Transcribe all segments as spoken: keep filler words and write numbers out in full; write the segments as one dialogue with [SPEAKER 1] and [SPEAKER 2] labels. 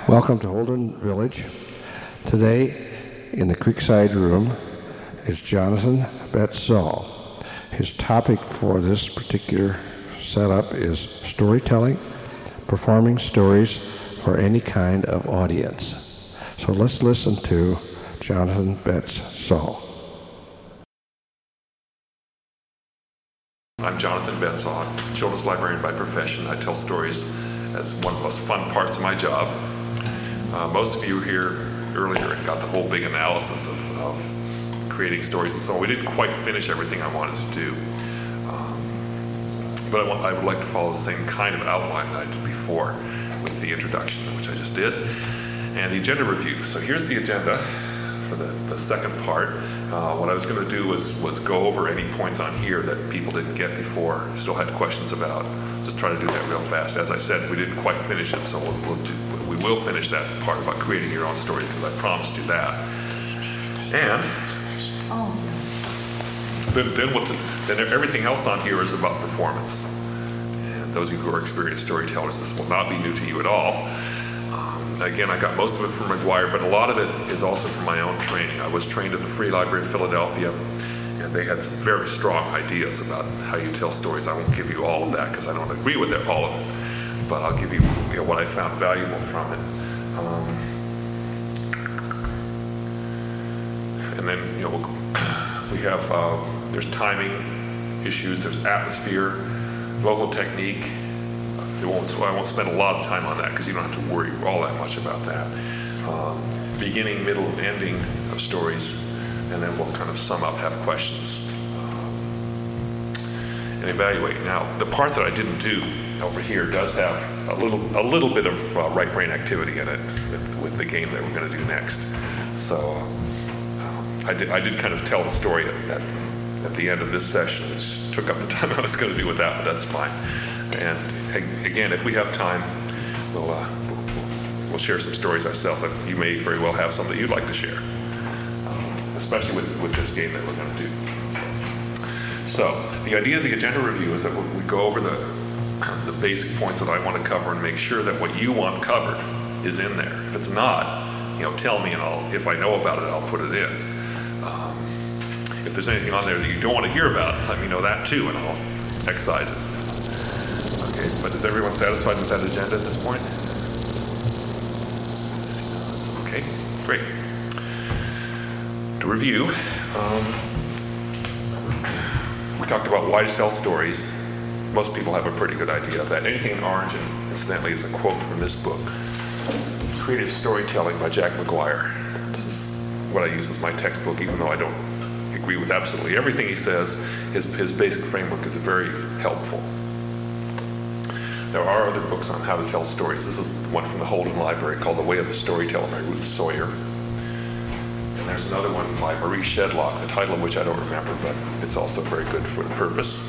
[SPEAKER 1] Welcome to Holden Village. Today, in the Creekside Room, is Jonathan Betzoll. His topic for this particular setup is storytelling, performing stories for any kind of audience. So let's listen to Jonathan Betzoll.
[SPEAKER 2] I'm Jonathan Betzoll, I'm a children's librarian by profession. I tell stories as one of the most fun parts of my job. Uh, most of you here earlier got the whole big analysis of, of creating stories and so on. We didn't quite finish everything I wanted to do. Um, but I, want, I would like to follow the same kind of outline that I did before with the introduction, which I just did, and the agenda review. So here's the agenda for the, the second part. Uh, what I was going to do was, was go over any points on here that people didn't get before, still had questions about. Just try to do that real fast. As I said, we didn't quite finish it, so we'll, we'll do, we will finish that part about creating your own story, because I promised you that. And then, then, we'll t- then everything else on here is about performance. And those of you who are experienced storytellers, this will not be new to you at all. Um, again, I got most of it from McGuire, but a lot of it is also from my own training. I was trained at the Free Library of Philadelphia, and they had some very strong ideas about how you tell stories. I won't give you all of that because I don't agree with it, all of it, but I'll give you, you know, what I found valuable from it. Um, and then, you know, we'll, we have, uh, there's timing issues, there's atmosphere, vocal technique. It won't, so I won't spend a lot of time on that because you don't have to worry all that much about that. Um, beginning, middle, and ending of stories, and then we'll kind of sum up, have questions, um, and evaluate. Now, the part that I didn't do over here does have a little a little bit of uh, right brain activity in it with, with the game that we're going to do next. So um, I did I did kind of tell the story at, at, at the end of this session, which took up the time I was going to do with that, but that's fine. And again, if we have time, we'll, uh, we'll, we'll share some stories ourselves. You may very well have some that you'd like to share, um, especially with, with this game that we're going to do. So the idea of the agenda review is that we go over the, the basic points that I want to cover and make sure that what you want covered is in there. If it's not, you know, tell me, and I'll, if I know about it, I'll put it in. Um, if there's anything on there that you don't want to hear about, let me know that too, and I'll excise it. Okay, but is everyone satisfied with that agenda at this point? Okay, great. To review, um, we talked about why to tell stories. Most people have a pretty good idea of that. Anything in orange, and incidentally, is a quote from this book, Creative Storytelling by Jack McGuire. This is what I use as my textbook, even though I don't agree with absolutely everything he says. His, his basic framework is very helpful. There are other books on how to tell stories. This is one from the Holden Library called The Way of the Storyteller by Ruth Sawyer. And there's another one by Marie Shedlock, the title of which I don't remember, but it's also very good for the purpose.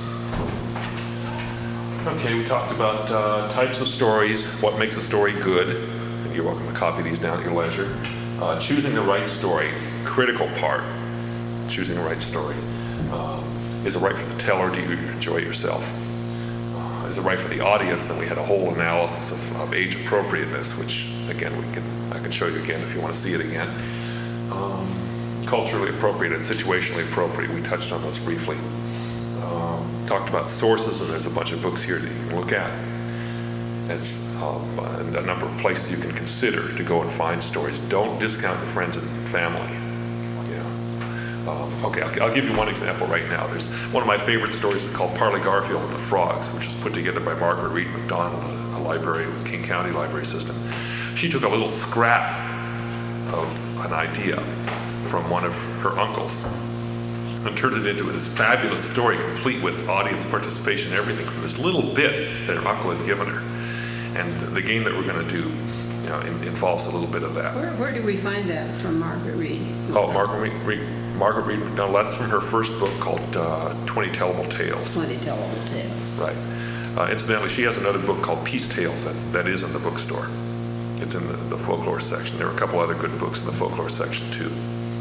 [SPEAKER 2] Okay, we talked about uh, types of stories, what makes a story good. And you're welcome to copy these down at your leisure. Uh, choosing the right story, critical part. Choosing the right story. Um, is it right for the teller? Do you enjoy it yourself? Is it right for the audience? Then we had a whole analysis of, of age appropriateness, which again we can I can show you again if you want to see it again. Um, culturally appropriate and situationally appropriate. We touched on those briefly. Um, talked about sources, and there's a bunch of books here that you can look at. There's um, a number of places you can consider to go and find stories. Don't discount your friends and family. Um, okay, I'll, I'll give you one example right now. There's one of my favorite stories is called Parley Garfield and the Frogs, which was put together by Margaret Reed McDonald, a, a librarian with King County Library System. She took a little scrap of an idea from one of her uncles and turned it into this fabulous story, complete with audience participation and everything from this little bit that her uncle had given her. And the game that we're going to do, you know, in, involves a little bit of that.
[SPEAKER 3] Where, where do we find that from Margaret Reed?
[SPEAKER 2] Oh, Margaret Reed. Margaret Reed McDonald, that's from her first book called uh, twenty Tellable Tales.
[SPEAKER 3] twenty Tellable Tales.
[SPEAKER 2] Right. Uh, incidentally, she has another book called Peace Tales that, that is in the bookstore. It's in the, the folklore section. There are a couple other good books in the folklore section too.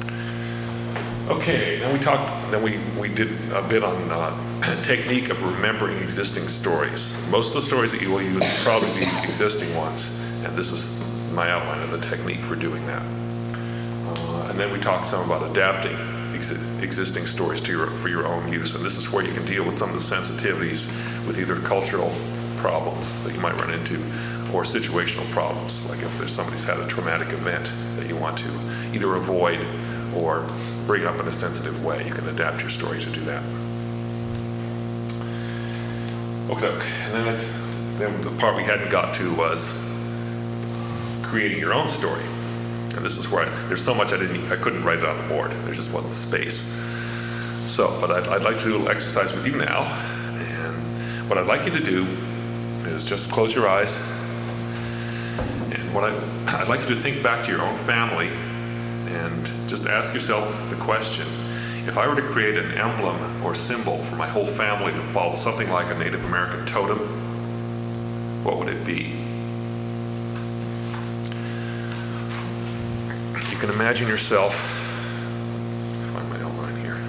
[SPEAKER 2] Okay, then we talked, then we, we did a bit on uh, technique of remembering existing stories. Most of the stories that you will use will probably be existing ones, and this is my outline of the technique for doing that. Uh, and then we talked some about adapting ex- existing stories to your, for your own use. And this is where you can deal with some of the sensitivities with either cultural problems that you might run into or situational problems, like if there's somebody's had a traumatic event that you want to either avoid or bring up in a sensitive way. You can adapt your story to do that. Okay, and then, it, then the part we hadn't got to was creating your own story. And this is where I, there's so much I didn't, I couldn't write it on the board. There just wasn't space. So, but I'd, I'd like to do a little exercise with you now. And what I'd like you to do is just close your eyes. And what I, I'd like you to think back to your own family and just ask yourself the question, if I were to create an emblem or symbol for my whole family to follow, something like a Native American totem, what would it be? You can imagine yourself, find my outline here.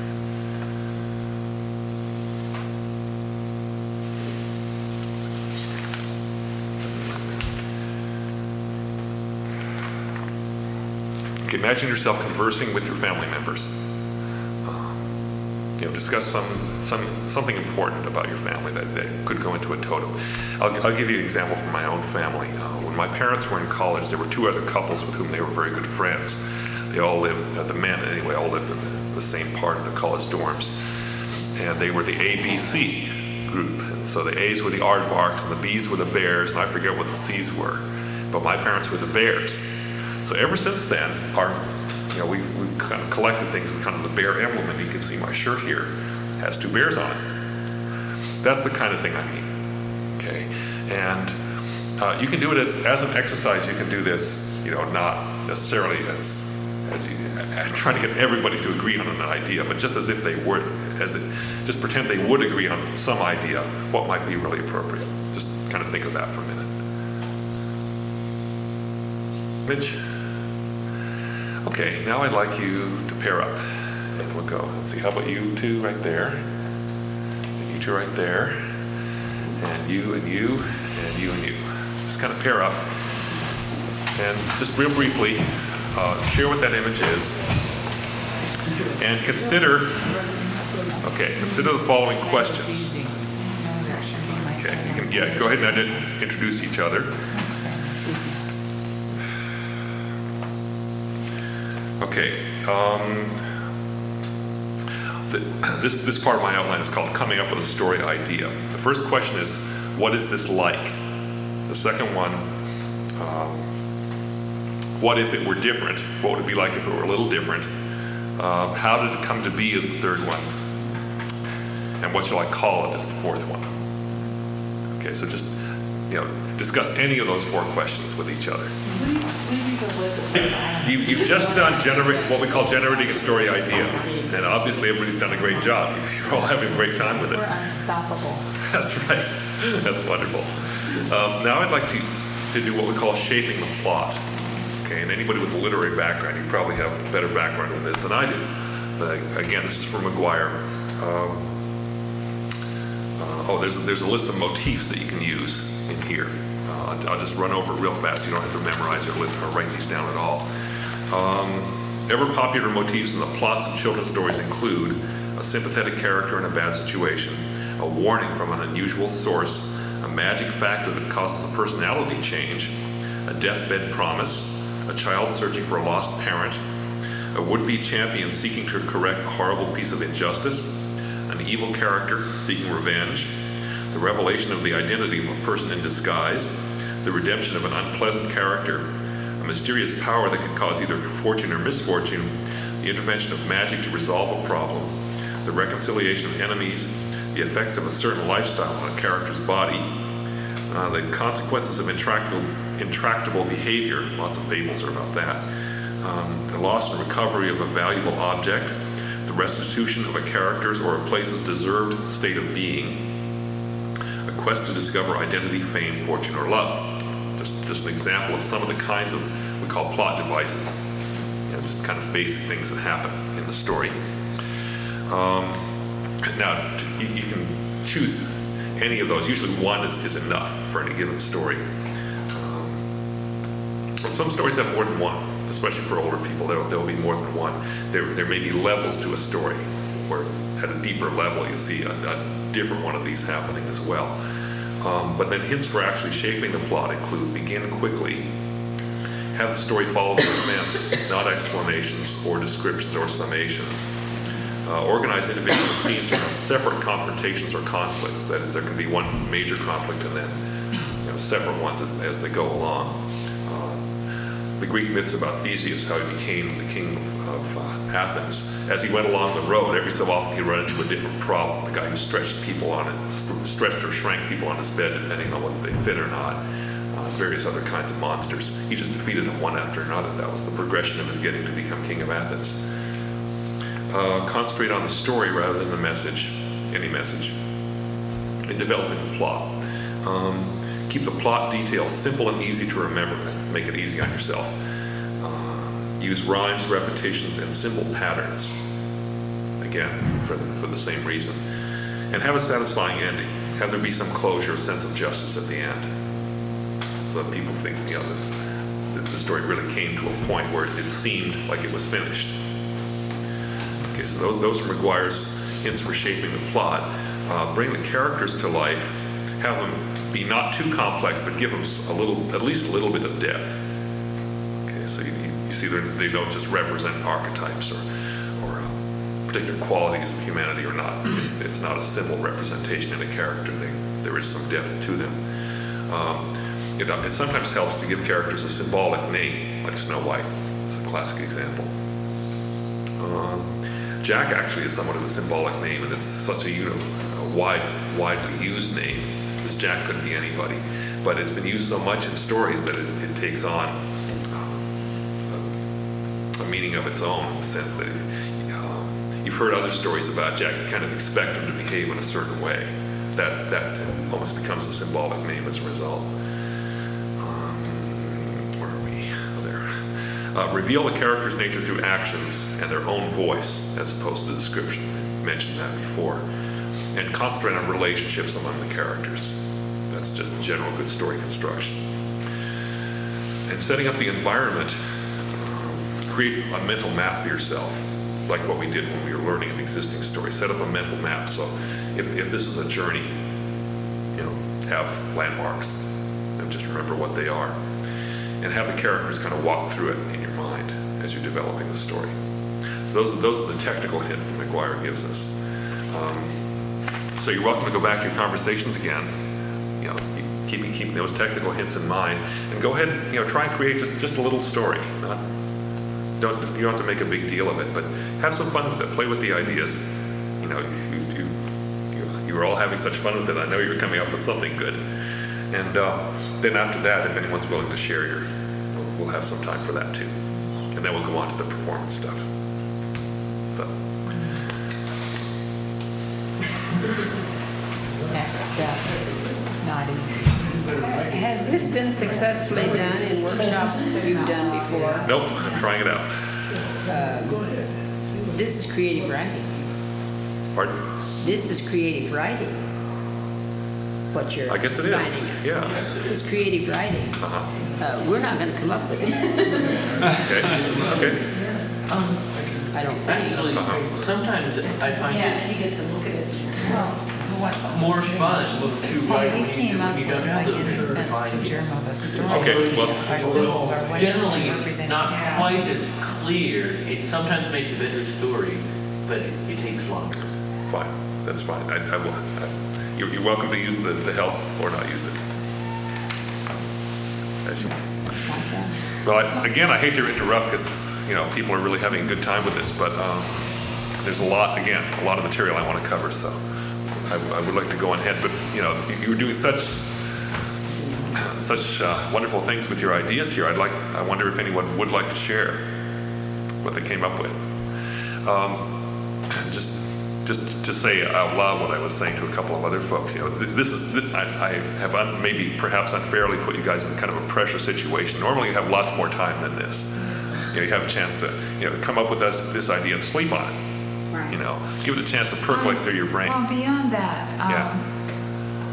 [SPEAKER 2] You can imagine yourself conversing with your family members. You know, discuss some, some something important about your family that, that could go into a totem. I'll, I'll give you an example from my own family. Uh, when my parents were in college, there were two other couples with whom they were very good friends. They all lived, uh, the men anyway, all lived in the, the same part of the college dorms. And they were the A B C group. And so the A's were the aardvarks and the B's were the bears, and I forget what the C's were. But my parents were the bears. So ever since then, our You know, we've, we've kind of collected things with kind of the bear emblem, and you can see my shirt here has two bears on it. That's the kind of thing I mean, okay? And uh, you can do it as, as an exercise. You can do this, you know, not necessarily as, as you, uh, trying to get everybody to agree on an idea, but just as if they would, as it, just pretend they would agree on some idea, what might be really appropriate. Just kind of think of that for a minute. Mitch? Okay, now I'd like you to pair up, and we'll go. Let's see, how about you two right there, and you two right there, and you and you, and you and you. Just kind of pair up, and just real briefly, uh, share what that image is, and consider, okay, consider the following questions. Okay, you can, yeah, go ahead and introduce each other. Okay, um, the, this, this part of my outline is called Coming Up with a Story Idea. The first question is, what is this like? The second one, um, what if it were different? What would it be like if it were a little different? Uh, how did it come to be is the third one. And what shall I call it is the fourth one. Okay, so just, you know, discuss any of those four questions with each other. You, you've just done generate what we call generating a story idea, and obviously everybody's done a great job. You're all having a great time with it.
[SPEAKER 4] We're unstoppable.
[SPEAKER 2] That's right. That's wonderful. Um, now I'd like to, to do what we call shaping the plot. Okay, and anybody with a literary background, you probably have a better background in this than I do. But again, this is from McGuire. Um, uh, oh, there's a, there's a list of motifs that you can use in here. Uh, I'll just run over it real fast. You don't have to memorize or, live, or write these down at all. Um, ever popular motifs in the plots of children's stories include a sympathetic character in a bad situation, a warning from an unusual source, a magic factor that causes a personality change, a deathbed promise, a child searching for a lost parent, a would-be champion seeking to correct a horrible piece of injustice, an evil character seeking revenge, the revelation of the identity of a person in disguise, the redemption of an unpleasant character, a mysterious power that could cause either fortune or misfortune, the intervention of magic to resolve a problem, the reconciliation of enemies, the effects of a certain lifestyle on a character's body, uh, the consequences of intractable, intractable behavior, lots of fables are about that, um, the loss and recovery of a valuable object, the restitution of a character's or a place's deserved state of being, a quest to discover identity, fame, fortune, or love. Just, just an example of some of the kinds of we call plot devices. You know, just kind of basic things that happen in the story. Um, now, you, you can choose any of those. Usually one is, is enough for any given story. Um, And some stories have more than one, especially for older people. There will be more than one. There, there may be levels to a story, where at a deeper level you see a, a different one of these happening as well. Um, but then hints for actually shaping the plot include: begin quickly, have the story follow the events, not explanations or descriptions or summations. Uh, organize individual scenes around separate confrontations or conflicts. That is, there can be one major conflict and then you know, separate ones as, as they go along. Uh, the Greek myths about Theseus, how he became the king of uh, Athens. As he went along the road, every so often he'd run into a different problem. The guy who stretched people on it, stretched or shrank people on his bed, depending on whether they fit or not. Uh, various other kinds of monsters. He just defeated them one after another. That was the progression of his getting to become king of Athens. Uh, concentrate on the story rather than the message, any message, in developing the plot. Um, keep the plot details simple and easy to remember. Make it easy on yourself. Uh, use rhymes, repetitions, and simple patterns. Again, for the, for the same reason. And have a satisfying ending. Have there be some closure, a sense of justice at the end. So that people think, you know, that, that the story really came to a point where it seemed like it was finished. Okay, so those, those are McGuire's hints for shaping the plot. Uh, bring the characters to life. Have them be not too complex, but give them a little, at least a little bit of depth. Okay, so you, you see they don't just represent archetypes or, or uh, particular qualities of humanity or not. It's, it's not a simple representation in a character. They, there is some depth to them. Um, it, it sometimes helps to give characters a symbolic name, like Snow White. It's a classic example. Um, Jack actually is somewhat of a symbolic name, and it's such a, you know, a wide, widely used name. This Jack couldn't be anybody, but it's been used so much in stories that it, it takes on uh, a, a meaning of its own, in the sense that if, um, you've heard other stories about Jack, you kind of expect him to behave in a certain way. That that almost becomes a symbolic name as a result. Um, where are we? Oh, there. Uh, reveal the character's nature through actions and their own voice, as opposed to description. I mentioned that before. And concentrate on relationships among the characters. That's just general good story construction. And setting up the environment, um, create a mental map for yourself, like what we did when we were learning an existing story. Set up a mental map. So if, if this is a journey, you know, have landmarks and just remember what they are. And have the characters kind of walk through it in your mind as you're developing the story. So those are, those are the technical hints that McGuire gives us. Um, So you're welcome to go back to your conversations again, you know, keeping keeping those technical hints in mind, and go ahead, you know, try and create just, just a little story. Not, don't you don't have to make a big deal of it, but have some fun with it. Play with the ideas. You know, you you you, you were all having such fun with it. I know you're coming up with something good. And uh, then after that, if anyone's willing to share your, we'll, we'll have some time for that too, and then we'll go on to the performance stuff. So.
[SPEAKER 4] Next up, Nadia.
[SPEAKER 3] Has this been successfully done in workshops that you've done before?
[SPEAKER 2] Nope, I'm trying it out.
[SPEAKER 3] Um, This is creative writing.
[SPEAKER 2] Pardon?
[SPEAKER 3] This is creative writing. What you're
[SPEAKER 2] I guess it is,
[SPEAKER 3] assigning us.
[SPEAKER 2] yeah.
[SPEAKER 3] It's creative writing.
[SPEAKER 2] Uh-huh.
[SPEAKER 3] Uh, We're not going to come up with it,
[SPEAKER 2] Okay, okay.
[SPEAKER 3] I don't think.
[SPEAKER 5] Actually,
[SPEAKER 2] Uh-huh.
[SPEAKER 5] sometimes I find
[SPEAKER 6] Yeah,
[SPEAKER 5] it
[SPEAKER 6] then you get to look at it.
[SPEAKER 4] Well, what,
[SPEAKER 5] more fun to
[SPEAKER 4] well,
[SPEAKER 5] write
[SPEAKER 4] we
[SPEAKER 5] when you,
[SPEAKER 4] came up
[SPEAKER 5] when you
[SPEAKER 4] with,
[SPEAKER 5] don't have
[SPEAKER 4] like, in a
[SPEAKER 5] those
[SPEAKER 4] sense, the
[SPEAKER 5] defined.
[SPEAKER 4] germ of a story.
[SPEAKER 2] Okay, well-
[SPEAKER 4] Our symbols, our way
[SPEAKER 5] Generally,
[SPEAKER 4] of representing
[SPEAKER 5] not
[SPEAKER 4] how-
[SPEAKER 5] quite as clear. It sometimes makes a better story, but it, it takes longer.
[SPEAKER 2] Fine, that's fine. I, I will. I, you're, you're welcome to use the, the help or not use it. As you.
[SPEAKER 4] Like that.
[SPEAKER 2] Well, I, again, I hate to interrupt because you know people are really having a good time with this, but um, there's a lot. Again, a lot of material I want to cover, so I, I would like to go on ahead. But you know, you, you were doing such such uh, wonderful things with your ideas here. I'd like. I wonder if anyone would like to share what they came up with. Um, just. Just to say out loud what I was saying to a couple of other folks, you know, this is, I, I have un, maybe perhaps unfairly put you guys in kind of a pressure situation. Normally you have lots more time than this. You know, you have a chance to, you know, come up with this, this idea and sleep on it.
[SPEAKER 3] Right.
[SPEAKER 2] You know, give it a chance to percolate through your brain.
[SPEAKER 4] Well, beyond that, um,
[SPEAKER 2] Yeah.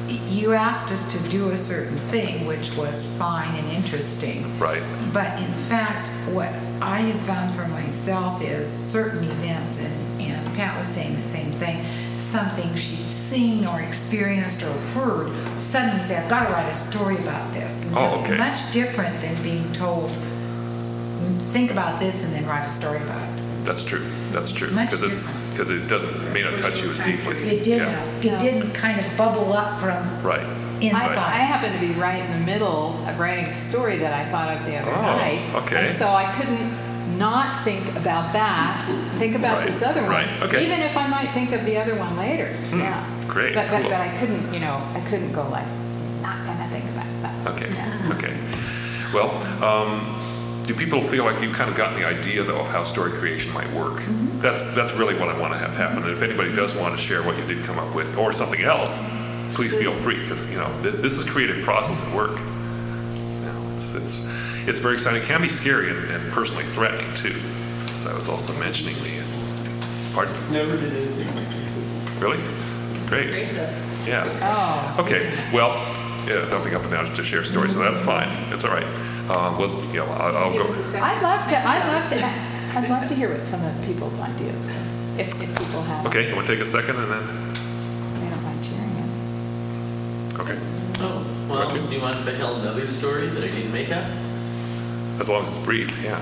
[SPEAKER 4] you asked us to do a certain thing, which was fine and interesting.
[SPEAKER 2] Right.
[SPEAKER 4] But in fact, what I have found for myself is certain events, and, and Pat was saying the same thing, something she'd seen or experienced or heard, suddenly say, I've got to write a story about this. And
[SPEAKER 2] Oh,
[SPEAKER 4] that's
[SPEAKER 2] okay.
[SPEAKER 4] much different than being told, think about this and then write a story about it.
[SPEAKER 2] That's true. That's true.
[SPEAKER 4] Much
[SPEAKER 2] Because it's because it doesn't may not touch you as deeply.
[SPEAKER 4] It didn't,
[SPEAKER 2] Yeah.
[SPEAKER 4] it didn't kind of bubble up from
[SPEAKER 2] Right.
[SPEAKER 6] I,
[SPEAKER 4] inside.
[SPEAKER 6] I happen to be right in the middle of writing a story that I thought of the other
[SPEAKER 2] Oh,
[SPEAKER 6] night.
[SPEAKER 2] okay.
[SPEAKER 6] And so I couldn't not think about that, think about
[SPEAKER 2] Right,
[SPEAKER 6] this other one.
[SPEAKER 2] right, okay.
[SPEAKER 6] Even if I might think of the other one later.
[SPEAKER 2] Hmm,
[SPEAKER 6] Yeah.
[SPEAKER 2] great,
[SPEAKER 6] But, but,
[SPEAKER 2] cool.
[SPEAKER 6] but I couldn't, you know, I couldn't go like, not gonna think about that.
[SPEAKER 2] Okay. Okay. Well, um, do people feel like you've kind of gotten the idea though of how story creation might work?
[SPEAKER 6] Mm-hmm.
[SPEAKER 2] That's that's really what I want to have happen. And if anybody does want to share what you did come up with or something else, please feel free, because you know th- this is creative process at work. You know, it's it's it's very exciting. It can be scary and, and personally threatening too, as I was also mentioning the. Pardon?
[SPEAKER 7] Never did anything like that.
[SPEAKER 2] Really? Great. Yeah.
[SPEAKER 6] Oh.
[SPEAKER 2] Okay, well, yeah, jumping up and down to share stories, so that's fine. It's all right. Um, well, you know, I'll, I'll
[SPEAKER 3] Give
[SPEAKER 2] go.
[SPEAKER 3] us a second.
[SPEAKER 6] I'd love to, I'd love to, I'd love to hear what some of people's ideas were, if, if people have.
[SPEAKER 2] Okay, you want to take a second and then,
[SPEAKER 6] They don't mind sharing it.
[SPEAKER 2] okay,
[SPEAKER 5] Oh, well, do you mind if I tell another story that I didn't make up?
[SPEAKER 2] as long as it's brief, yeah.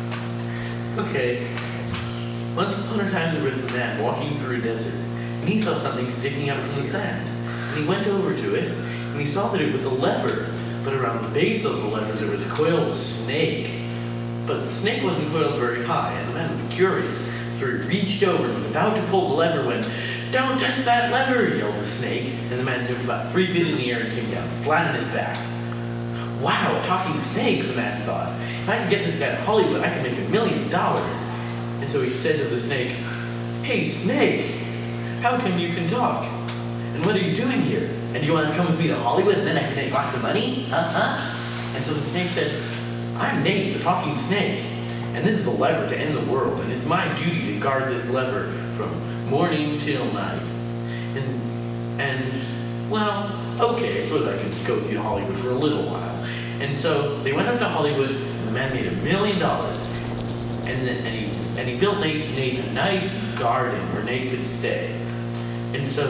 [SPEAKER 5] Okay. Once upon a time there was a man walking through a desert, and he saw something sticking up from the sand. And he went over to it, and he saw that it was a lever, but around the base of the lever there was coiled a snake. But the snake wasn't coiled very high, and the man was curious, so he reached over and was about to pull the lever when, "Don't touch that lever!" yelled the snake, and the man jumped about three feet in the air and came down flat on his back. Wow, a talking snake, the man thought. If I can get this guy to Hollywood, I can make a million dollars. And so he said to the snake, "Hey, snake, how come you can talk? And what are you doing here? And do you want to come with me to Hollywood and then I can make lots of money? Huh-huh?" And so the snake said, "I'm Nate, the talking snake, and this is the lever to end the world, and it's my duty to guard this lever from morning till night. And, and well, okay, I suppose I can go with you to Hollywood for a little while." And so they went up to Hollywood, and the man made a million dollars. And then, and he and he built Nate, Nate a nice garden where Nate could stay. And so,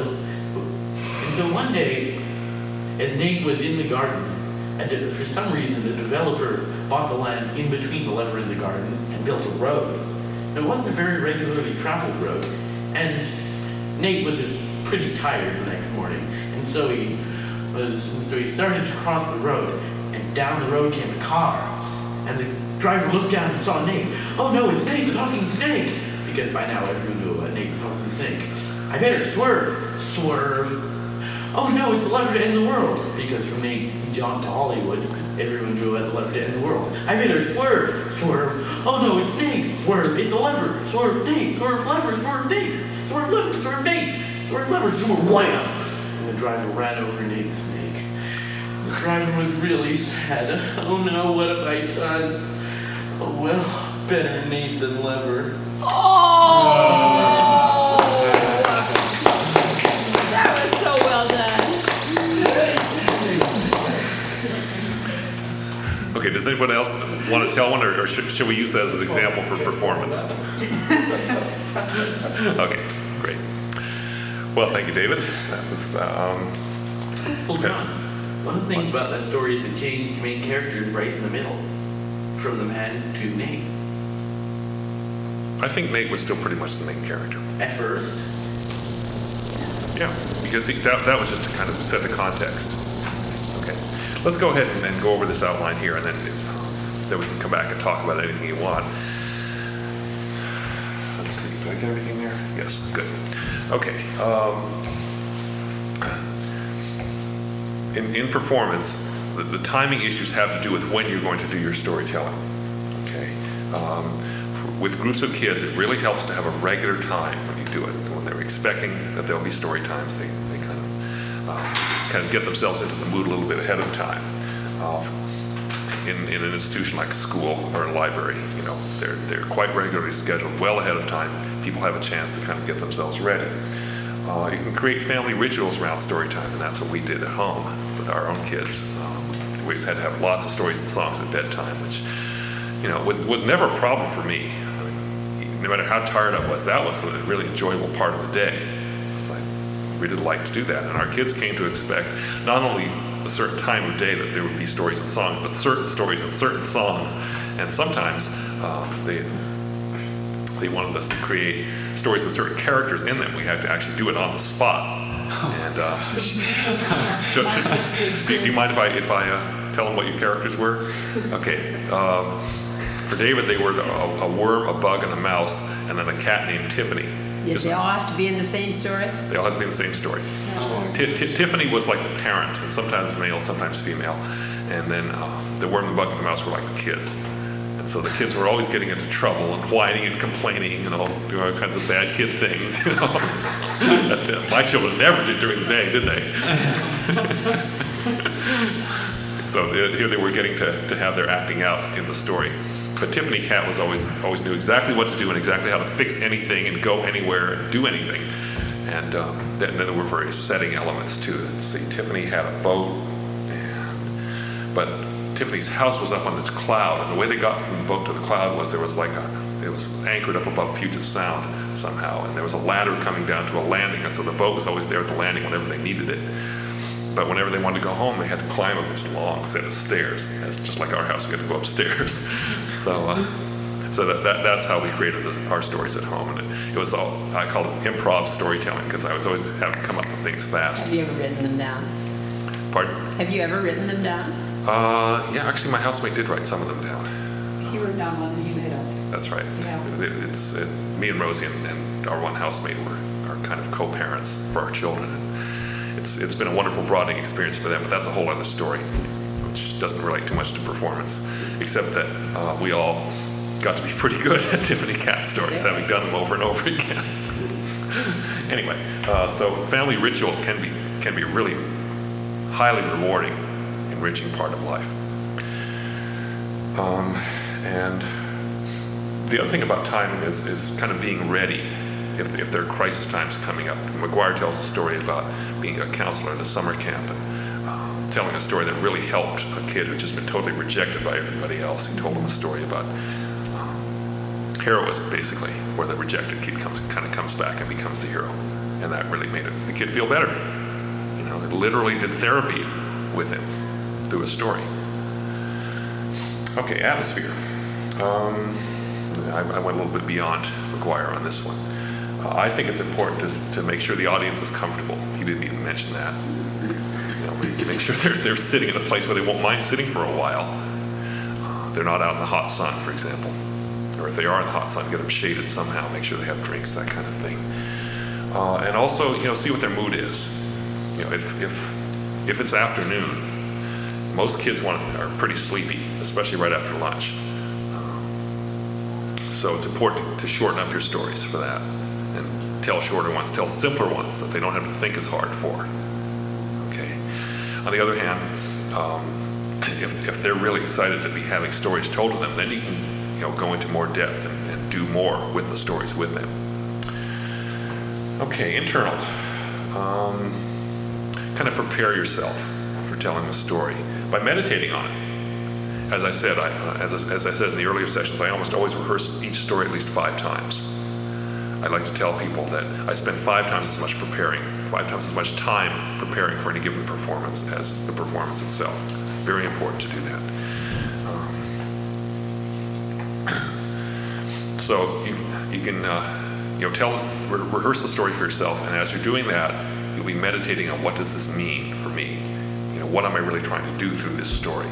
[SPEAKER 5] and so one day, as Nate was in the garden, and for some reason the developer bought the land in between the lever and the garden and built a road. And it wasn't a very regularly traveled road, and Nate was pretty tired the next morning, and so he was, and so he started to cross the road, and down the road came a car, and the driver looked down and saw Nate. "Oh no, it's Nate the talking snake!" Because by now everyone knew about Nate the talking snake. "I better swerve." Swerve. "Oh no, it's the lever to end the world." Because from Nate's jaunt to Hollywood, everyone knew about the lever to end the world. "I better swerve." Swerve. "Oh no, it's Nate." Swerve. "It's a lever." Swerve. Nate. Swerve. Lever. Swerve. Nate. Swerve. Lever. Swerve. Nate. Swerve. Lever. Swerve. Wham! And the driver ran over Nate the snake. The driver was really sad. "Oh no, what have I done? Oh well, better Nate than lever."
[SPEAKER 3] That was so well done.
[SPEAKER 2] Okay, does anyone else want to tell one, or, or should, should we use that as an example for performance? Okay, great. Well, thank you, David. That was, um,
[SPEAKER 5] Well, John, one of the things about that story is it changed the main characters right in the middle, from the man to Nate.
[SPEAKER 2] I think Nate was still pretty much the main character.
[SPEAKER 5] At first,
[SPEAKER 2] Yeah, because he, that, that was just to kind of set the context. Okay, let's go ahead and, and go over this outline here, and then, then we can come back and talk about anything you want. Let's see, did I get everything there? Yes, good. Okay. Um, in, in performance, the, the timing issues have to do with when you're going to do your storytelling. Okay. Um, with groups of kids, it really helps to have a regular time when you do it. When they're expecting that there'll be story times, they, they kind of uh, kind of get themselves into the mood a little bit ahead of time. Uh, in, in an institution like a school or a library, you know, they're they're quite regularly scheduled, well ahead of time. People have a chance to kind of get themselves ready. Uh, you can create family rituals around story time, and that's what we did at home with our own kids. Um, we just had to have lots of stories and songs at bedtime, which, you know, was, was never a problem for me. I mean, no matter how tired I was, that was a really enjoyable part of the day. So I really liked to do that. And our kids came to expect not only a certain time of day that there would be stories and songs, but certain stories and certain songs. And sometimes um, they they wanted us to create stories with certain characters in them. We had to actually do it on the spot. And uh, should, should, do you mind if I if I uh, tell them what your characters were? Okay. Um, for David, they were a, a worm, a bug, and a mouse, and then a cat named Tiffany.
[SPEAKER 3] Did
[SPEAKER 2] This
[SPEAKER 3] they
[SPEAKER 2] is-
[SPEAKER 3] all have to be in the same story?
[SPEAKER 2] They all had to be in the same story. Ti- Ti- Tiffany was like the parent, and sometimes male, sometimes female. And then um, the worm, the bug, and the mouse were like the kids. And so the kids were always getting into trouble and whining and complaining and all, you know, all kinds of bad kid things. You know? that my children never did during the day, did they? So uh, here they were getting to, to have their acting out in the story. But Tiffany Cat was always always knew exactly what to do and exactly how to fix anything and go anywhere and do anything. And um, then, then there were various setting elements to it. See, Tiffany had a boat, and but Tiffany's house was up on this cloud, and the way they got from the boat to the cloud was there was like a, it was anchored up above Puget Sound somehow, and there was a ladder coming down to a landing, and so the boat was always there at the landing whenever they needed it. But whenever they wanted to go home, they had to climb up this long set of stairs. It's just like our house, we had to go upstairs. so uh, so that, that that's how we created the, our stories at home, and it, it was all, I called it improv storytelling, because I was always having to come up with things fast.
[SPEAKER 3] Have you ever written them down?
[SPEAKER 2] Pardon?
[SPEAKER 3] Have you ever written them down?
[SPEAKER 2] Uh, yeah, actually, my housemate did write some of them down.
[SPEAKER 7] He wrote down one and he made up.
[SPEAKER 2] That's right.
[SPEAKER 7] Yeah.
[SPEAKER 2] It, it's it, me and Rosie and, and our one housemate were are kind of co-parents for our children. And it's it's been a wonderful broadening experience for them, but that's a whole other story, which doesn't relate too much to performance, except that uh, we all got to be pretty good at Tiffany Cat stories, having done them over and over again. Anyway, uh, so family ritual can be can be really highly rewarding, enriching part of life. Um, and the other thing about timing is, is kind of being ready if, if there are crisis times coming up. McGuire tells a story about being a counselor at a summer camp and um, telling a story that really helped a kid who'd just been totally rejected by everybody else. He told him a story about um, heroism, basically, where the rejected kid comes kind of comes back and becomes the hero. And that really made it, the kid feel better. You know, it literally did therapy with him through a story. Okay, atmosphere. Um, I, I went a little bit beyond McGuire on this one. Uh, I think it's important to, to make sure the audience is comfortable. He didn't even mention that. You know, we make sure they're, they're sitting in a place where they won't mind sitting for a while. Uh, they're not out in the hot sun, for example. Or if they are in the hot sun, get them shaded somehow, make sure they have drinks, that kind of thing. Uh, and also, you know, see what their mood is. You know, if, if, if it's afternoon, most kids want, are pretty sleepy, especially right after lunch. So it's important to shorten up your stories for that and tell shorter ones, tell simpler ones that they don't have to think as hard for. Okay. On the other hand, um, if, if they're really excited to be having stories told to them, then you can, you know, go into more depth and, and do more with the stories with them. Okay, internal. Um, kind of prepare yourself for telling a story by meditating on it. As I said, I, uh, as, as I said in the earlier sessions, I almost always rehearse each story at least five times. I like to tell people that I spend five times as much preparing, five times as much time preparing for any given performance as the performance itself. Very important to do that. Um, so you, you can, uh, you know, tell, re- rehearse the story for yourself, and as you're doing that, you'll be meditating on what does this mean for me? You know, what am I really trying to do through this story?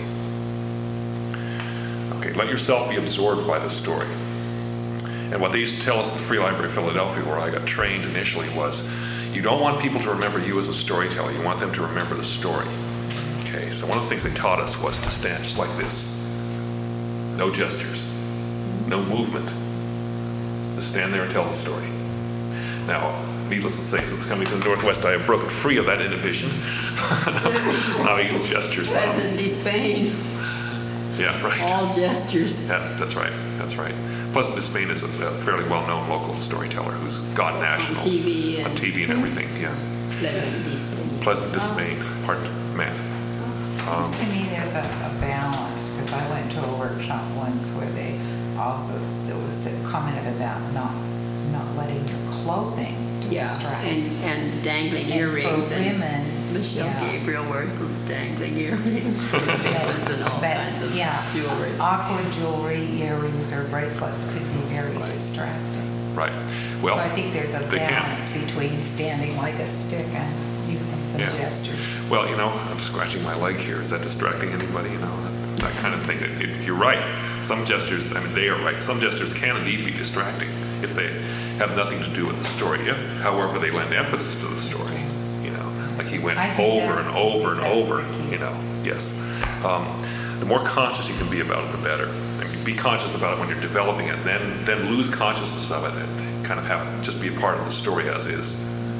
[SPEAKER 2] Okay, let yourself be absorbed by the story. And what they used to tell us at the Free Library of Philadelphia, where I got trained initially, was you don't want people to remember you as a storyteller. You want them to remember the story. Okay, so one of the things they taught us was to stand just like this. No gestures, no movement. Just stand there and tell the story. Now, needless to say, since coming to the Northwest, I have broken free of that inhibition. Now I use gestures.
[SPEAKER 3] Pleasant Spain.
[SPEAKER 2] Yeah, right.
[SPEAKER 3] All gestures.
[SPEAKER 2] Yeah, that's right. That's right. Pleasant Dismain is a, a fairly well-known local storyteller who's gone national.
[SPEAKER 3] On T V and-
[SPEAKER 2] On T V and everything, yeah.
[SPEAKER 3] Pleasant Dismain.
[SPEAKER 2] Pleasant Dismain, pardon, man. Um,
[SPEAKER 4] Seems to me there's a, a balance, because I went to a workshop once where they also, it was commented about not, not letting your clothing
[SPEAKER 3] Yeah,
[SPEAKER 4] distract.
[SPEAKER 3] and, and dangling
[SPEAKER 4] And
[SPEAKER 3] earrings.
[SPEAKER 4] for
[SPEAKER 3] and
[SPEAKER 4] women,
[SPEAKER 3] Michelle
[SPEAKER 4] yeah.
[SPEAKER 3] Gabriel wears those dangling earrings. and all
[SPEAKER 4] But,
[SPEAKER 3] kinds of
[SPEAKER 4] yeah,
[SPEAKER 3] jewelry.
[SPEAKER 4] awkward jewelry, earrings, or bracelets could be very
[SPEAKER 2] Right.
[SPEAKER 4] distracting.
[SPEAKER 2] Right. Well,
[SPEAKER 4] So I think there's a
[SPEAKER 2] they can.
[SPEAKER 4] balance between standing like a stick and using some
[SPEAKER 2] Yeah.
[SPEAKER 4] gestures.
[SPEAKER 2] Well, you know, I'm scratching my leg here. Is that distracting anybody? You know, that, that kind of thing. It, it, you're right. Some gestures, I mean, they are right. Some gestures can indeed be distracting if they have nothing to do with the story. If, however, they lend emphasis to the story, you know, like he went
[SPEAKER 4] I think
[SPEAKER 2] over and
[SPEAKER 4] that's-
[SPEAKER 2] over and
[SPEAKER 4] that's
[SPEAKER 2] over,
[SPEAKER 4] the key.
[SPEAKER 2] you know, yes. Um, the more conscious you can be about it, the better. I mean, be conscious about it when you're developing it, then then lose consciousness of it and kind of have just be a part of the story as is.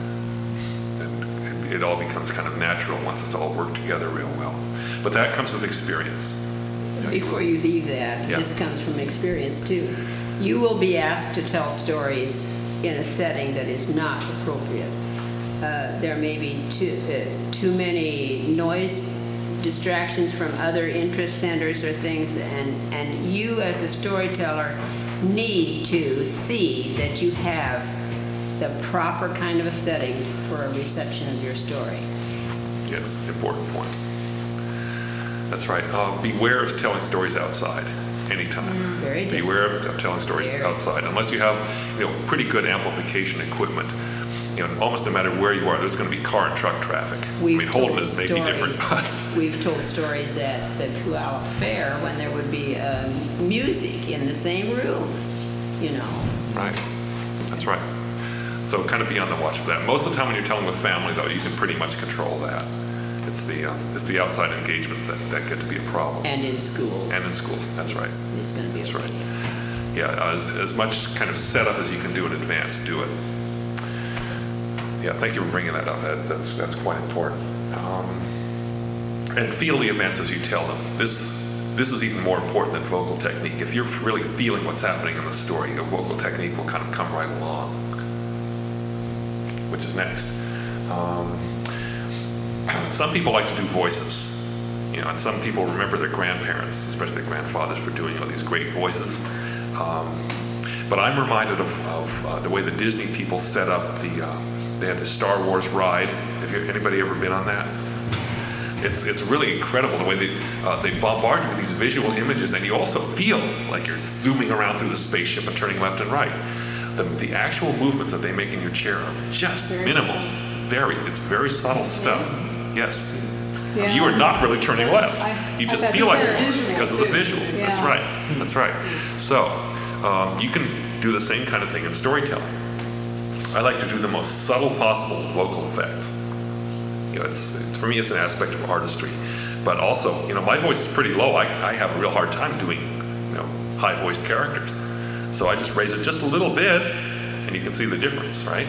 [SPEAKER 2] And it all becomes kind of natural once it's all worked together real well. But that comes with experience.
[SPEAKER 3] Before you leave that,
[SPEAKER 2] Yeah.
[SPEAKER 3] this comes from experience too. You will be asked to tell stories in a setting that is not appropriate. Uh, there may be too, uh, too many noise distractions from other interest centers or things, and, and you as a storyteller need to see that you have the proper kind of a setting for a reception of your story.
[SPEAKER 2] Yes, important point. That's right. Uh, beware of telling stories outside anytime.
[SPEAKER 3] very different.
[SPEAKER 2] Beware of, of telling stories
[SPEAKER 3] Very.
[SPEAKER 2] outside, unless you have, you know, pretty good amplification equipment. You know, almost no matter where you are, there's going to be car and truck traffic.
[SPEAKER 3] We've
[SPEAKER 2] I mean, Holden
[SPEAKER 3] told
[SPEAKER 2] is maybe different,
[SPEAKER 3] stories-
[SPEAKER 2] but
[SPEAKER 3] We've told stories at the two-hour fair when there would be um, music in the same room, you know.
[SPEAKER 2] right. That's right. So kind of be on the watch for that. Most of the time when you're telling with family, though, you can pretty much control that. It's the uh, it's the outside engagements that, that get to be a problem.
[SPEAKER 3] And in schools.
[SPEAKER 2] And in schools. That's right.
[SPEAKER 3] It's, it's going to be
[SPEAKER 2] That's
[SPEAKER 3] okay.
[SPEAKER 2] right. Yeah, uh, as much kind of setup as you can do in advance, do it. Yeah, thank you for bringing that up. That, that's that's quite important. Um, and feel the events as you tell them. This this is even more important than vocal technique. If you're really feeling what's happening in the story, your vocal technique will kind of come right along. Which is next. Um, some people like to do voices. You know, and some people remember their grandparents, especially their grandfathers, for doing, you know, these great voices. Um, but I'm reminded of, of uh, the way the Disney people set up the, uh, they had the Star Wars ride. Have you, anybody ever been on that? It's it's really incredible the way they uh, they bombard you with these visual images, and you also feel like you're zooming around through the spaceship and turning left and right. The, the actual movements that they make in your chair are just
[SPEAKER 3] Very
[SPEAKER 2] minimal.
[SPEAKER 3] subtle.
[SPEAKER 2] Very, it's very subtle stuff. Yes.
[SPEAKER 6] Yeah.
[SPEAKER 2] You are not really turning left.
[SPEAKER 6] I-
[SPEAKER 2] You
[SPEAKER 6] I
[SPEAKER 2] just
[SPEAKER 6] bet
[SPEAKER 2] feel like
[SPEAKER 6] they're
[SPEAKER 2] you are
[SPEAKER 6] visual,
[SPEAKER 2] because of the
[SPEAKER 6] too.
[SPEAKER 2] visuals. That's
[SPEAKER 6] Yeah.
[SPEAKER 2] right. That's right. So um, you can do the same kind of thing in storytelling. I like to do the most subtle possible vocal effects. You know, it's, it's for me, it's an aspect of artistry. But also, you know, my voice is pretty low. I, I have a real hard time doing, you know, high-voiced characters. So I just raise it just a little bit, and you can see the difference, right?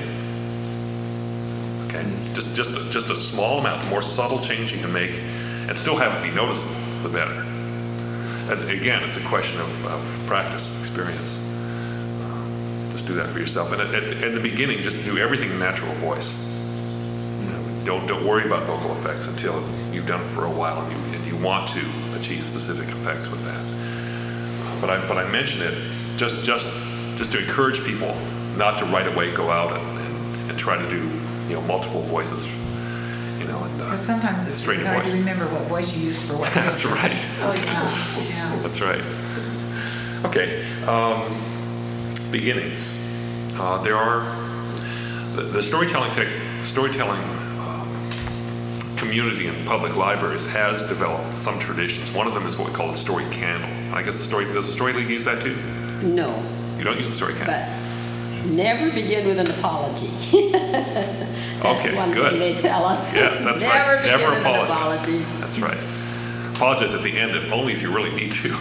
[SPEAKER 2] Okay, just just a, just a small amount. The more subtle change you can make, and still have it be noticeable, the better. And again, it's a question of, of practice, experience. Um, just do that for yourself. And at, at, at the beginning, just do everything in natural voice. You know, don't don't worry about vocal effects until you've done it for a while and you and you want to achieve specific effects with that. Uh, but I but I mention it just just just to encourage people not to right away go out and, and, and try to do, you know, multiple voices, you know, and uh,
[SPEAKER 4] Because sometimes it's
[SPEAKER 2] straight
[SPEAKER 4] really hard to
[SPEAKER 2] voice.
[SPEAKER 4] remember what voice you used for what.
[SPEAKER 2] That's right.
[SPEAKER 4] Oh, yeah, yeah.
[SPEAKER 2] That's right. Okay. Um, beginnings. Uh, there are the, the storytelling tech, storytelling um, community in public libraries has developed some traditions. One of them is what we call the story candle. I guess the story does the Story League use that too?
[SPEAKER 3] No,
[SPEAKER 2] You don't use the story candle.
[SPEAKER 3] but never begin with an apology. That's
[SPEAKER 2] Okay,
[SPEAKER 3] one
[SPEAKER 2] good.
[SPEAKER 3] thing they tell us.
[SPEAKER 2] Yes, that's
[SPEAKER 3] Never
[SPEAKER 2] right.
[SPEAKER 3] begin
[SPEAKER 2] Never
[SPEAKER 3] with
[SPEAKER 2] apologize.
[SPEAKER 3] an apology.
[SPEAKER 2] That's right. Apologize at the end, if only if you really need to.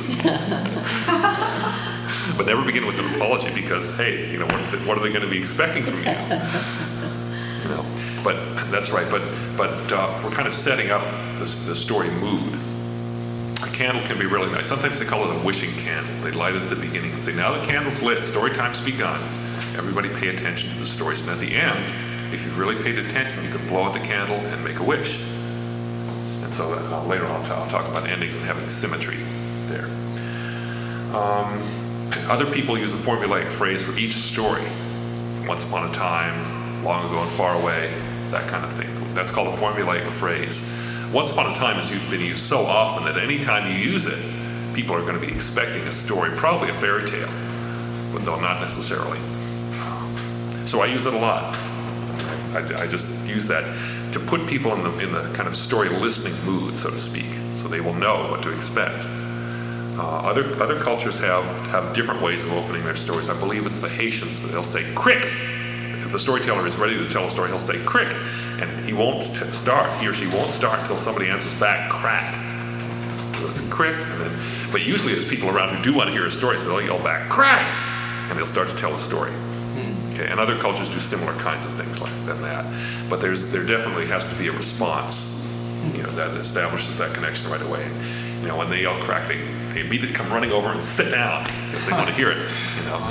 [SPEAKER 2] But never begin with an apology because, hey, you know, what, what are they going to be expecting from you? You know, but that's right. But but uh, if we're kind of setting up the, the story mood, a candle can be really nice. Sometimes they call it a wishing candle. They light it at the beginning and say, now the candle's lit, story time's begun. Everybody pay attention to the stories. And at the end, if you've really paid attention, you can blow out the candle and make a wish. And so uh, later on, I'll talk about endings and having symmetry there. Um, other people use a formulaic phrase for each story. Once upon a time, long ago and far away, that kind of thing. That's called a formulaic phrase. Once upon a time has been used so often that any time you use it, people are going to be expecting a story, probably a fairy tale, but no, not necessarily. So I use it a lot. I, I just use that to put people in the in the kind of story listening mood, so to speak, so they will know what to expect. Uh, other other cultures have have different ways of opening their stories. I believe it's the Haitians that they'll say "crick." If the storyteller is ready to tell a story, he'll say "crick," and he won't t- start. He or she won't start until somebody answers back "crack." So it's "crick," and then, but usually there's people around who do want to hear a story, so they'll yell back "crack," and they'll start to tell a story. Okay, and other cultures do similar kinds of things like than that, but there's there definitely has to be a response, you know, that establishes that connection right away. And, you know, when they yell "crack," they, they immediately come running over and sit down because they want to hear it. You know.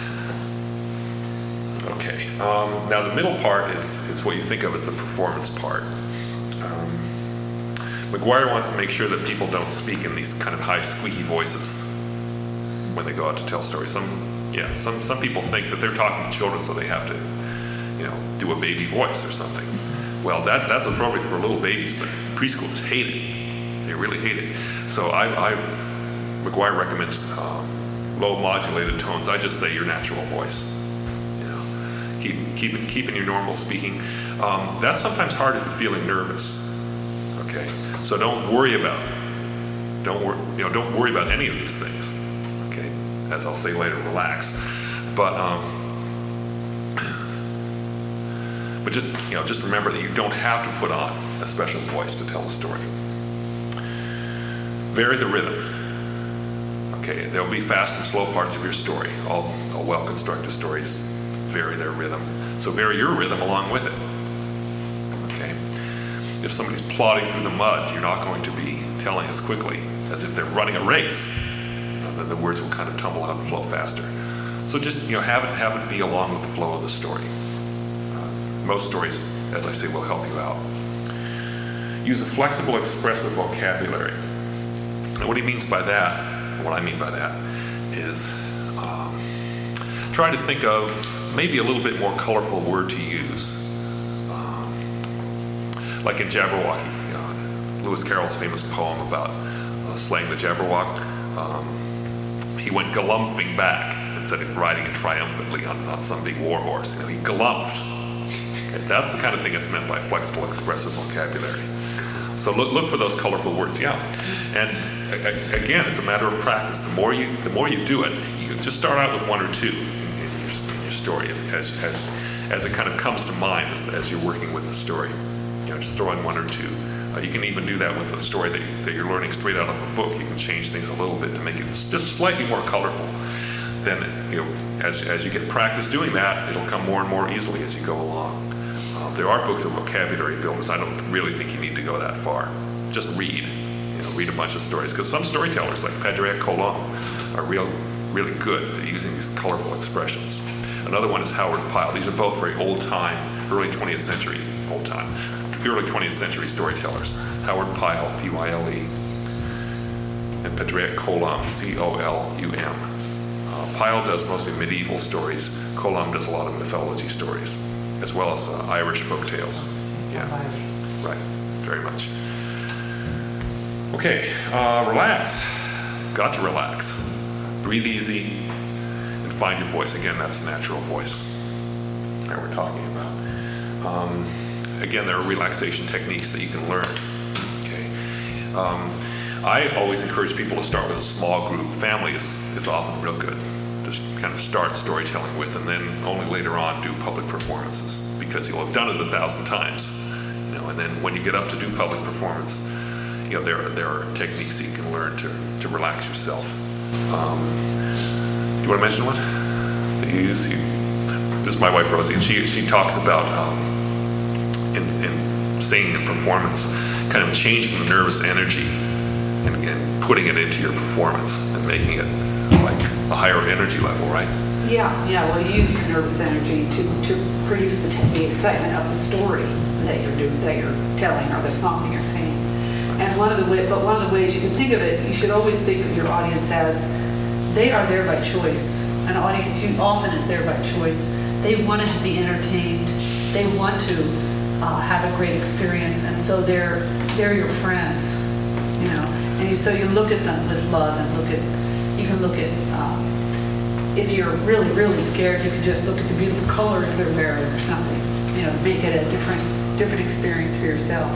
[SPEAKER 2] Okay. Um, now the middle part is is what you think of as the performance part. Um, McGuire wants to make sure that people don't speak in these kind of high, squeaky voices when they go out to tell stories. Some Yeah, some, some people think that they're talking to children, so they have to, you know, do a baby voice or something. Well, that that's appropriate for little babies, but preschoolers hate it. They really hate it. So I, I McGuire recommends um, low modulated tones. I just say your natural voice. You know, keep keep it keep in your normal speaking. Um, that's sometimes hard if you're feeling nervous. Okay, so don't worry about don't worry you know don't worry about any of these things. As I'll say later, relax. But um, but just you know, just remember that you don't have to put on a special voice to tell a story. Vary the rhythm. Okay, there'll be fast and slow parts of your story. All, all well-constructed stories vary their rhythm. So vary your rhythm along with it. Okay. If somebody's plodding through the mud, you're not going to be telling as quickly as if they're running a race. Then the words will kind of tumble out and flow faster. So just, you know, have it have it be along with the flow of the story. Uh, most stories, as I say, will help you out. Use a flexible, expressive vocabulary. And what he means by that, what I mean by that, is um, try to think of maybe a little bit more colorful word to use. Um, like in Jabberwocky, you know, Lewis Carroll's famous poem about uh, slaying the Jabberwock. Um, He went galumphing back instead of riding it triumphantly on, on some big war horse. You know, he galumphed. Okay, that's the kind of thing that's meant by flexible, expressive vocabulary. So look look for those colorful words, yeah. And a, a, again, it's a matter of practice. The more you the more you do it, you just start out with one or two in, in, your, in your story as as as it kind of comes to mind as, as you're working with the story. You know, just throw in one or two. Uh, you can even do that with a story that, that you're learning straight out of a book. You can change things a little bit to make it just slightly more colorful. Then, you know, as as you get practice doing that, it'll come more and more easily as you go along. Uh, there are books of vocabulary builders. I don't really think you need to go that far. Just read, you know, read a bunch of stories. Because some storytellers, like Padraic Colomb, are real, really good at using these colorful expressions. Another one is Howard Pyle. These are both very old-time, early twentieth century, old-time, early twentieth century storytellers. Howard Pyle, P Y L E, and Padraic Colomb, C O L U M. Uh, Pyle does mostly medieval stories. Colomb does a lot of mythology stories, as well as uh, Irish folk tales. Yeah, right, very much. Okay, uh, relax. Got to relax. Breathe easy and find your voice. Again, that's natural voice that we're talking about. Um, Again, there are relaxation techniques that you can learn. Okay, um, I always encourage people to start with a small group. Family is, is often real good to kind of start storytelling with, and then only later on do public performances because you'll have done it a thousand times. You know, and then when you get up to do public performance, you know there are, there are techniques that you can learn to to relax yourself. Um, do you want to mention one that you use? You, this is my wife Rosie, and she she talks about. Um, In, in singing and performance, kind of changing the nervous energy and, and putting it into your performance and making it like a higher energy level, right?
[SPEAKER 7] Yeah, yeah, well, you use your nervous energy to, to produce the, the excitement of the story that you're doing, that you're telling, or the song that you're singing. And one of the way, but one of the ways you can think of it, you should always think of your audience as they are there by choice. An audience you often is there by choice. They want to be entertained. They want to uh, have a great experience, and so they're they're your friends, you know. And you, so you look at them with love, and look at you can look at. Um, If you're really, really scared, you can just look at the beautiful colors they're wearing or something. You know, make it a different, different experience for yourself.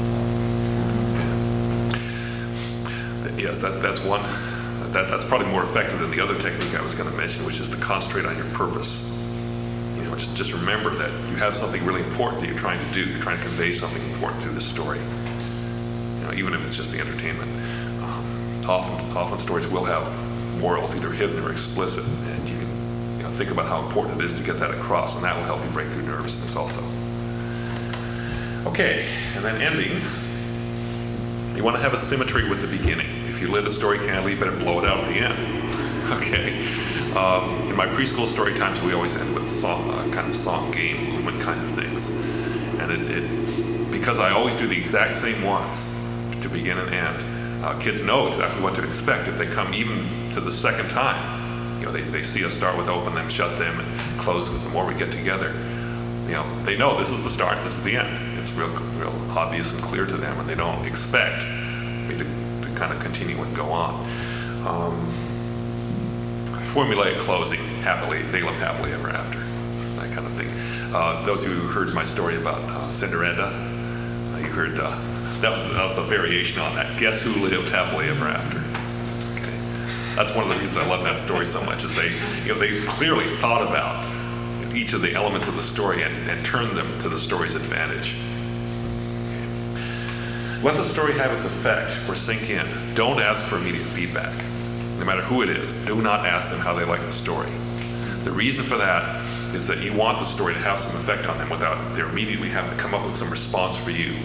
[SPEAKER 2] Yes, that, that's one. That, that's probably more effective than the other technique I was going to mention, which is to concentrate on your purpose. You know, just just remember that you have something really important that you're trying to do. You're trying to convey something important through this story. You know, even if it's just the entertainment. Um, often, often stories will have morals, either hidden or explicit, and you can you know, think about how important it is to get that across, and that will help you break through nervousness also. Okay, and then endings. You want to have a symmetry with the beginning. If you lit a story candle, you better blow it out at the end. Okay. Um, in my preschool story times, we always end with song, uh, kind of song, game, movement kinds of things, and it, it because I always do the exact same ones to begin and end. Uh, kids know exactly what to expect if they come even to the second time. You know, they, they see us start with open them, shut them, and close with the more we get together. You know, they know this is the start, this is the end. It's real, real obvious and clear to them, and they don't expect me to, to kind of continue and go on. Um, formulaic closing, happily, they lived happily ever after, that kind of thing. Uh, those of you who heard my story about uh, Cinderella, uh, you heard. Uh, That was, that was a variation on that. Guess who lived happily ever after? Okay, that's one of the reasons I love that story so much. Is they, you know, they clearly thought about each of the elements of the story and, and turned them to the story's advantage. Okay. Let the story have its effect or sink in. Don't ask for immediate feedback, no matter who it is. Do not ask them how they like the story. The reason for that is that you want the story to have some effect on them without they're immediately having to come up with some response for you.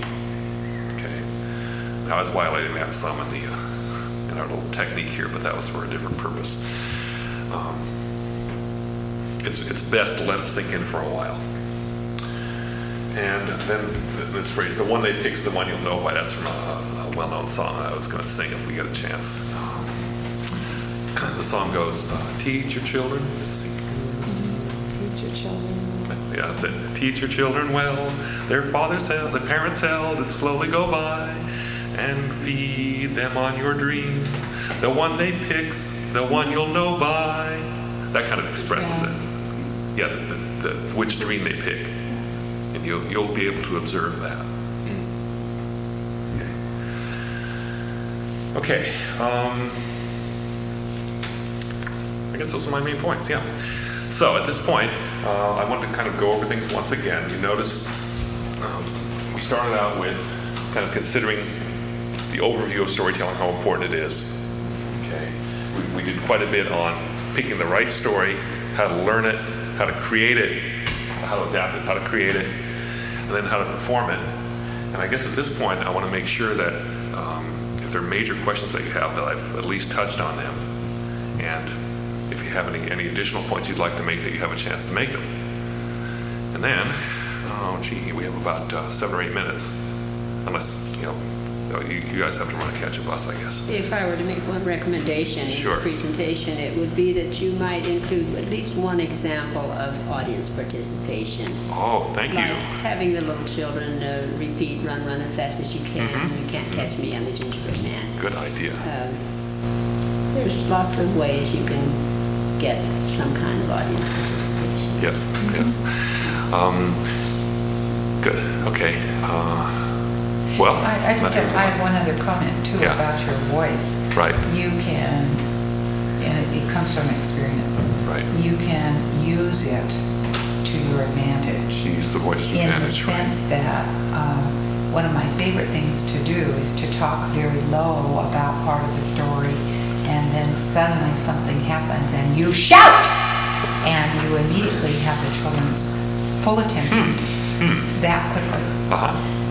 [SPEAKER 2] I was violating that some in the uh, in our little technique here, but that was for a different purpose. Um, it's it's best to let it sink in for a while. And then this phrase, the one they pick's the one you'll know by. That's from a, a well-known song I was going to sing if we get a chance. Um, the song goes, uh, teach your children. Let's see.
[SPEAKER 6] Teach your children.
[SPEAKER 2] Yeah, that's it. Teach your children well. Their fathers held, their parents held, and slowly go by. And feed them on your dreams. The one they picks, the one you'll know by. That kind of expresses
[SPEAKER 6] Yeah.
[SPEAKER 2] it. Yeah, the, the, which dream they pick. And you'll, you'll be able to observe that. Okay. Okay. Um, I guess those are my main points, yeah. So at this point, uh, I want to kind of go over things once again. You notice um, we started out with kind of considering the overview of storytelling, how important it is. Okay, we, we did quite a bit on picking the right story, how to learn it, how to create it, how to adapt it, how to create it, and then how to perform it. And I guess at this point, I want to make sure that um, if there are major questions that you have, that I've at least touched on them. And if you have any, any additional points you'd like to make, that you have a chance to make them. And then, oh gee, we have about uh, seven or eight minutes, unless, you know, You, you guys have to run a catch-up bus, I guess.
[SPEAKER 3] If I were to make one recommendation in
[SPEAKER 2] Sure.
[SPEAKER 3] your presentation, it would be that you might include at least one example of audience participation.
[SPEAKER 2] Oh, thank you.
[SPEAKER 3] Like having the little children uh, repeat, run, run as fast as you can.
[SPEAKER 2] Mhm.
[SPEAKER 3] You can't catch me, I'm the gingerbread man.
[SPEAKER 2] Good idea.
[SPEAKER 3] Um, there's lots of ways you can get some kind of audience participation.
[SPEAKER 2] Yes, yes. Um, good. Okay. Uh, well,
[SPEAKER 4] I, I just have, I have one other comment too
[SPEAKER 2] Yeah.
[SPEAKER 4] about your voice.
[SPEAKER 2] Right.
[SPEAKER 4] You can, and it, it comes from experience.
[SPEAKER 2] Right.
[SPEAKER 4] You can use it to your advantage.
[SPEAKER 2] You use the voice
[SPEAKER 4] In the
[SPEAKER 2] advantage, right?
[SPEAKER 4] sense that um, one of my favorite things to do is to talk very low about part of the story, and then suddenly something happens and you shout, and you immediately have the children's full attention
[SPEAKER 2] Hmm.
[SPEAKER 4] that quickly.
[SPEAKER 2] Uh-huh.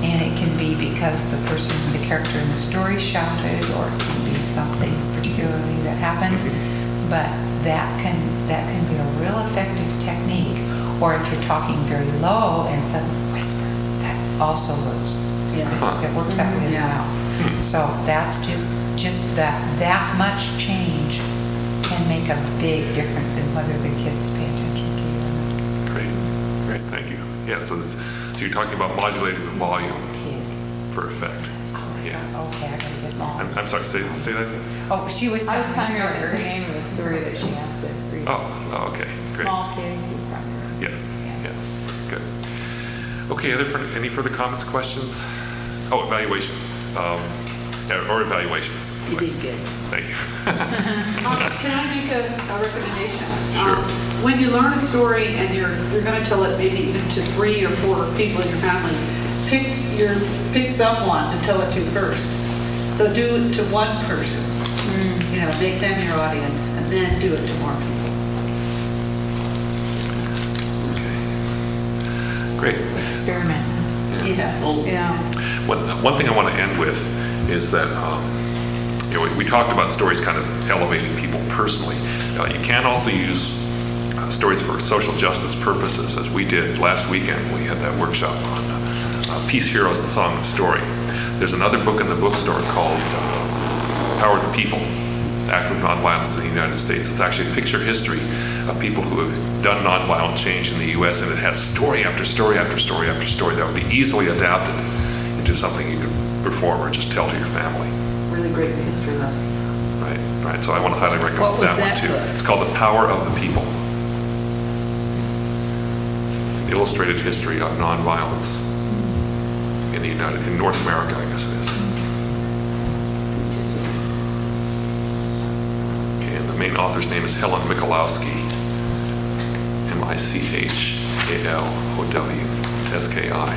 [SPEAKER 4] And it can be because the person, the character in the story shouted, or it can be something particularly that happened. But that can that can be a real effective technique. Or if you're talking very low and suddenly whisper, that also works.
[SPEAKER 3] Yes.
[SPEAKER 4] It works out really
[SPEAKER 3] Yeah.
[SPEAKER 4] well. So that's just just that that much change can make a big difference in whether the kids pay attention to you or not.
[SPEAKER 2] Great, great, thank you. Yeah, so, this, so you're talking about modulating the volume for effect. Yeah.
[SPEAKER 4] Okay, I gotta get
[SPEAKER 2] I'm,
[SPEAKER 4] lost.
[SPEAKER 2] I'm sorry, say, say that.
[SPEAKER 4] Oh, she was
[SPEAKER 6] I
[SPEAKER 4] telling
[SPEAKER 6] was
[SPEAKER 4] me a
[SPEAKER 6] telling her the
[SPEAKER 4] story.
[SPEAKER 6] name of the story that she asked to read.
[SPEAKER 2] Oh, oh, okay, great.
[SPEAKER 6] Small kid who probably.
[SPEAKER 2] Yes, yeah, good. Okay, other, fur- any further comments, questions? Oh, evaluation, um, yeah, or evaluations.
[SPEAKER 3] You did good.
[SPEAKER 2] Thank you.
[SPEAKER 7] Um, Can I make a a recommendation?
[SPEAKER 2] Sure.
[SPEAKER 7] Um, When you learn a story and you're, you're going to tell it maybe even to three or four people in your family, pick your, pick someone to tell it to first. So do it to one person, you know, make them your audience, and then do it to more people.
[SPEAKER 2] Great.
[SPEAKER 6] Experiment.
[SPEAKER 7] Yeah.
[SPEAKER 2] Well,
[SPEAKER 6] Yeah.
[SPEAKER 2] One, one thing I want to end with is that, um, you know, we, we talked about stories kind of elevating people personally. Uh, you can also use uh, stories for social justice purposes, as we did last weekend. We had that workshop on uh, Peace Heroes, the Song and Story. There's another book in the bookstore called uh, Power of the People, Act of Nonviolence in the United States. It's actually a picture history of people who have done nonviolent change in the U S, and it has story after story after story after story that would be easily adapted into something you could perform or just tell to your family.
[SPEAKER 7] Really great history lessons.
[SPEAKER 2] Right, right. So I want to highly recommend
[SPEAKER 3] What was
[SPEAKER 2] that,
[SPEAKER 3] that
[SPEAKER 2] one too.
[SPEAKER 3] book?
[SPEAKER 2] It's called The Power of the People. An illustrated history of nonviolence in the United, in North America, I guess it is. Okay, and the main author's name is Helen Michalowski. M I C H A L O W S K I.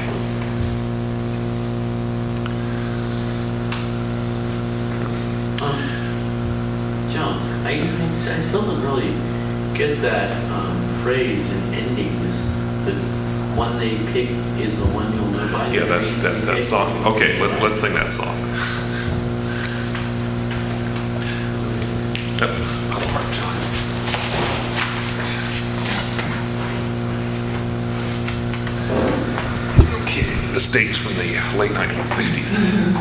[SPEAKER 5] John, I, I still don't really get that um, phrase and endings. The one they pick is the one you'll know by.
[SPEAKER 2] Yeah,
[SPEAKER 5] the tree
[SPEAKER 2] that, that,
[SPEAKER 5] they
[SPEAKER 2] that
[SPEAKER 5] pick.
[SPEAKER 2] song. Okay, let, let's sing that song. Yep, Pop Heart, John. Okay, this date's from the late nineteen sixties.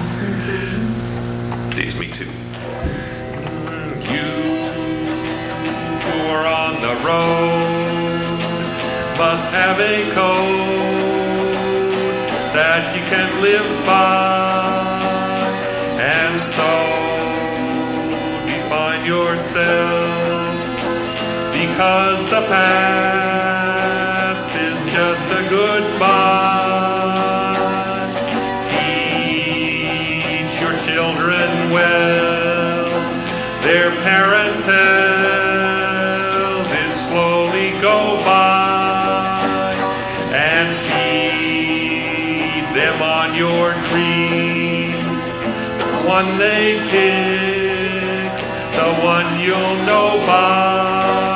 [SPEAKER 2] Dates me too. You who are on the road must have a code that you can live by, and so define yourself, because the past is just a goodbye. Teach your children well, their parents held it slowly go by, and feed them on your dreams. The one they pick's the one you'll know by.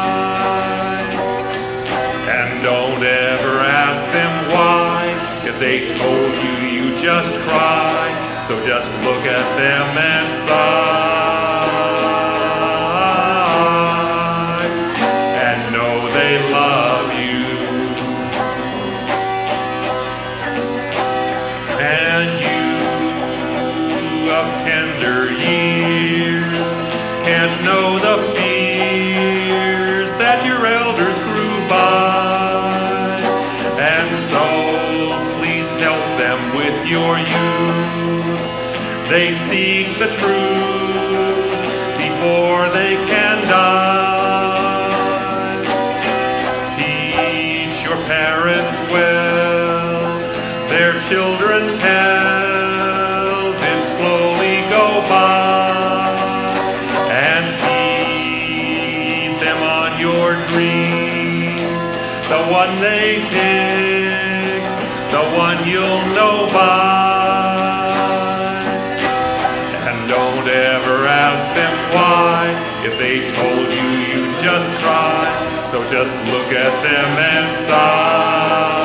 [SPEAKER 2] And don't ever ask them why. If they told you, you just cry. So just look at them and sigh, and know they love you. And you of tender years can't know the fears that your elders grew by. And so please help them with your youth. They seek the truth before they can die. Teach your parents well, their children's hell did slowly go by, and feed them on your dreams. The one they pick, the one you'll know by. And don't ever ask them why. If they told you, you'd just cry. So just look at them and sigh.